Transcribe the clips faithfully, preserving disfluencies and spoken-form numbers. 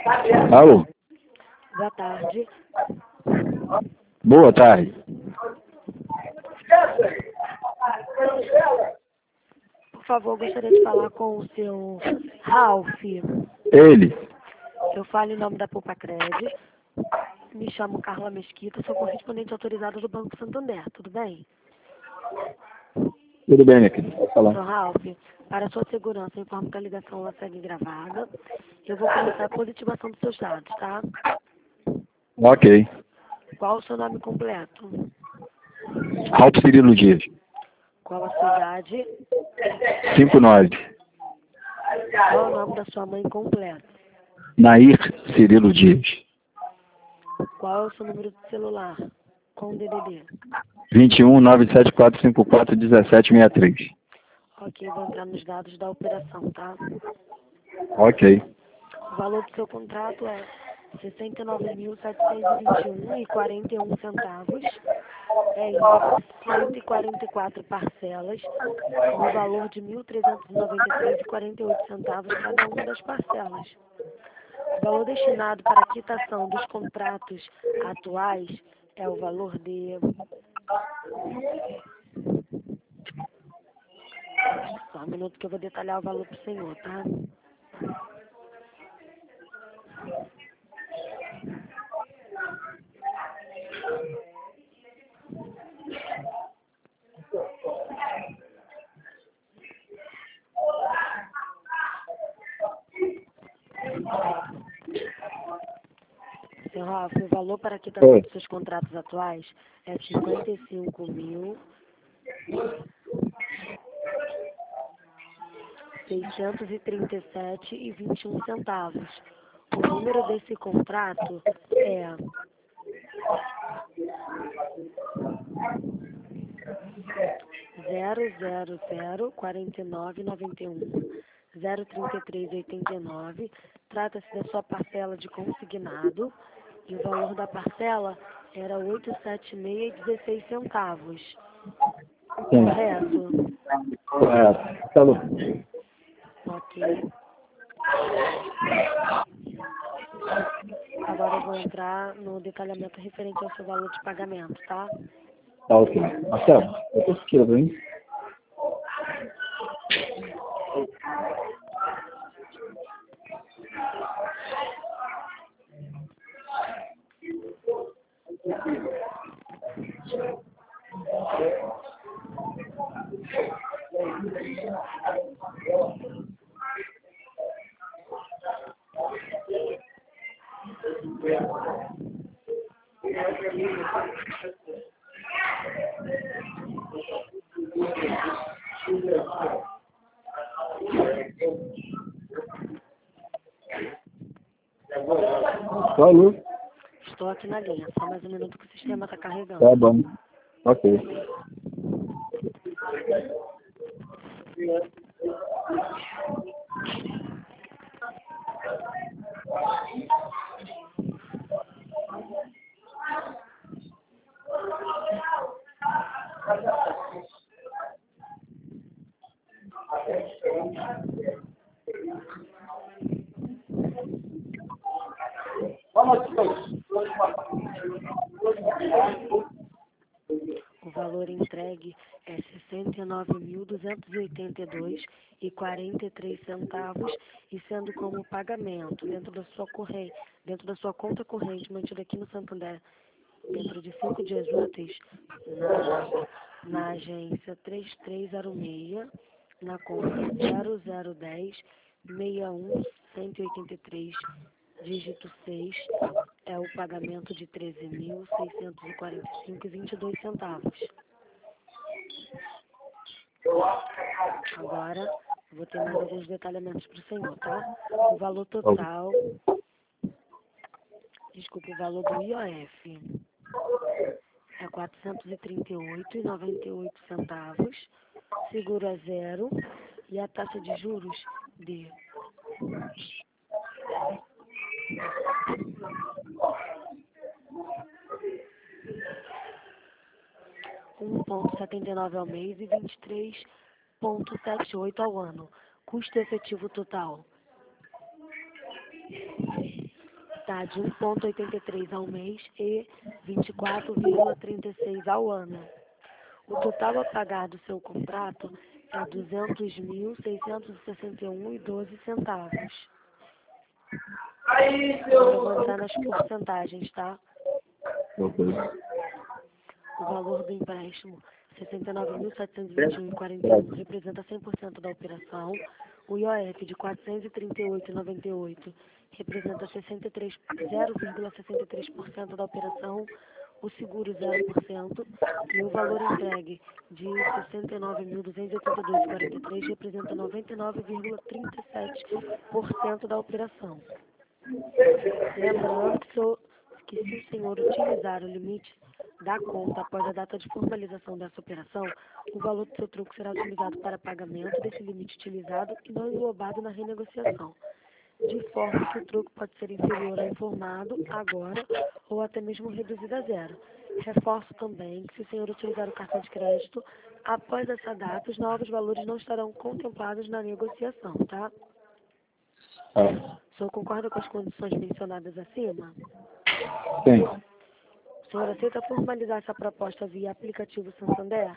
Alô? Boa tarde. Boa tarde. Por favor, gostaria de falar com o seu Ralph. Ele. Eu falo em nome da Poupa Cred. Me chamo Carla Mesquita, sou correspondente autorizada do Banco Santander, tudo bem? Tudo bem, minha querida. Pode Seu falar. Ralph, para sua segurança, informo que a ligação ela segue gravada. Eu vou começar a positivação dos seus dados, tá? Ok. Qual o seu nome completo? Ralph Cirilo Dias. Qual a sua idade? cinco nove. Qual o nome da sua mãe completo? Nair Cirilo Dias. Qual é o seu número de celular com D D D? vinte e um, nove sete quatro cinco quatro, dezessete sessenta e três. Ok, vou entrar nos dados da operação, tá? Ok. O valor do seu contrato é sessenta e nove mil setecentos e vinte e um reais e quarenta e um centavos. É em cento e quarenta e quatro parcelas, no valor de mil trezentos e noventa e três reais e quarenta e oito centavos cada uma das parcelas. O valor destinado para a quitação dos contratos atuais é o valor de... Só um minuto que eu vou detalhar o valor para o senhor, tá? Senhor Ralf, o valor para a quitação Oi. dos seus contratos atuais é cinquenta e cinco mil seiscentos e trinta e sete reais e vinte e um centavos. O número desse contrato é zero zero zero quarenta e nove noventa e um zero trinta e três oitenta e nove. Trata-se da sua parcela de consignado e o valor da parcela era oitocentos e setenta e seis reais e dezesseis centavos. Sim. Correto? Correto. Falou. Ok. Agora eu vou entrar no detalhamento referente ao seu valor de pagamento, tá? Tá ok. Marcelo, eu tô esquerdo, hein? Falou. Estou aqui na linha, só mais um minuto que o sistema está carregando. Tá bom. Ok. O valor entregue é sessenta e nove mil duzentos e oitenta e dois reais e quarenta e três centavos e sendo como pagamento dentro da sua corrente, dentro da sua conta corrente mantida aqui no Santander dentro de cinco dias úteis na, na agência três três zero seis, na conta zero zero um zero seis um cento e oitenta e três, dígito seis, é o pagamento de treze mil seiscentos e quarenta e cinco reais e vinte e dois centavos. Agora, eu vou ter mais alguns detalhamentos para o senhor, tá? O valor total, desculpa, o valor do I O F é quatrocentos e trinta e oito reais e noventa e oito centavos, seguro é zero e a taxa de juros de um vírgula setenta e nove ao mês e vinte e três vírgula setenta e oito ao ano. Custo efetivo total está de um vírgula oitenta e três ao mês e vinte e quatro vírgula trinta e seis ao ano. O total a pagar do seu contrato é duzentos mil, seiscentos e sessenta e um reais e doze centavos. Vou entrar nas porcentagens, tá? Ok. O valor do empréstimo, sessenta e nove mil, setecentos e vinte e um reais e quarenta e um centavos, representa cem por cento da operação. O I O F de quatrocentos e trinta e oito reais e noventa e oito centavos representa sessenta e três, zero vírgula sessenta e três por cento da operação. O seguro zero por cento e o valor entregue de sessenta e nove mil, duzentos e oitenta e dois reais e quarenta e três centavos representa noventa e nove vírgula trinta e sete por cento da operação. Lembrando que, so, que se o senhor utilizar o limite da conta após a data de formalização dessa operação, o valor do seu troco será utilizado para pagamento desse limite utilizado e não englobado na renegociação, de forma que o troco pode ser inferior ao informado agora ou até mesmo reduzido a zero. Reforço também que se o senhor utilizar o cartão de crédito, após essa data, os novos valores não estarão contemplados na negociação, tá? Ah, O senhor concorda com as condições mencionadas acima? sim. O senhor aceita formalizar essa proposta via aplicativo Santander?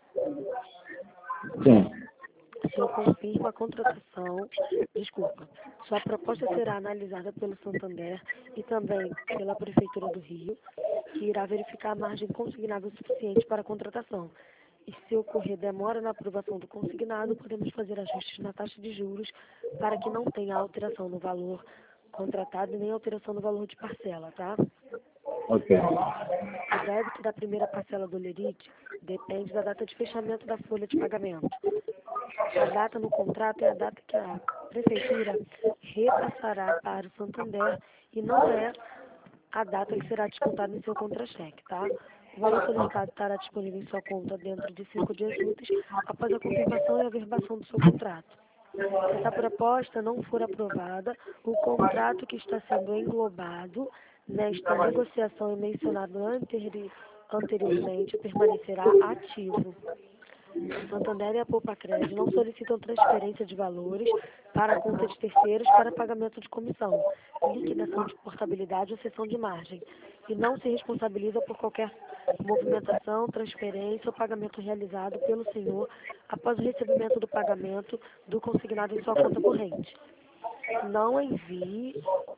Sim. O senhor confirma a contratação, desculpa, sua proposta será analisada pelo Santander e também pela Prefeitura do Rio, que irá verificar a margem consignável suficiente para a contratação. E se ocorrer demora na aprovação do consignado, podemos fazer ajustes na taxa de juros para que não tenha alteração no valor contratado e nem alteração no valor de parcela, tá? Ok. O débito da primeira parcela do lerite depende da data de fechamento da folha de pagamento. A data no contrato é a data que a Prefeitura repassará para o Santander e não é a data que será descontada em seu contra-cheque, tá? O valor solicitado estará disponível em sua conta dentro de cinco dias úteis após a confirmação e averbação do seu contrato. Se essa proposta não for aprovada, o contrato que está sendo englobado nesta negociação e mencionado anteri- anteriormente permanecerá ativo. O Santander e a Poupa Crédito não solicitam transferência de valores para a conta de terceiros para pagamento de comissão, liquidação de portabilidade ou cessão de margem, e não se responsabiliza por qualquer movimentação, transferência ou pagamento realizado pelo senhor após o recebimento do pagamento do consignado em sua conta corrente. Não envie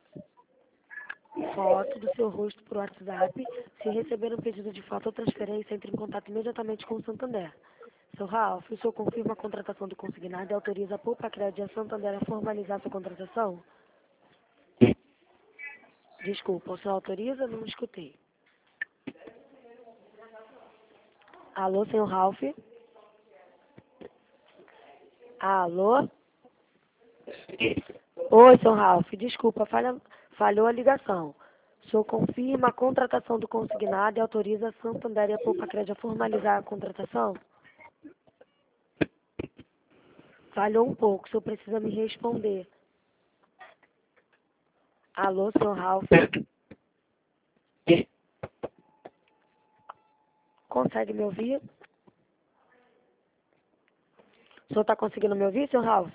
foto do seu rosto por WhatsApp. Se receber um pedido de foto ou transferência, entre em contato imediatamente com o Santander. Seu Ralf, o senhor confirma a contratação do consignado e autoriza a Poupa Crédito e a Santander a formalizar sua contratação? Desculpa, o senhor autoriza? Não escutei. Alô, senhor Ralf? Alô? Oi, senhor Ralf, desculpa, falha, falhou a ligação. O senhor confirma a contratação do consignado e autoriza a Santander e a Poupa Crédito a formalizar a contratação? Falhou um pouco, o senhor precisa me responder. Alô, senhor Ralf? Consegue me ouvir? O senhor está conseguindo me ouvir, senhor Ralf?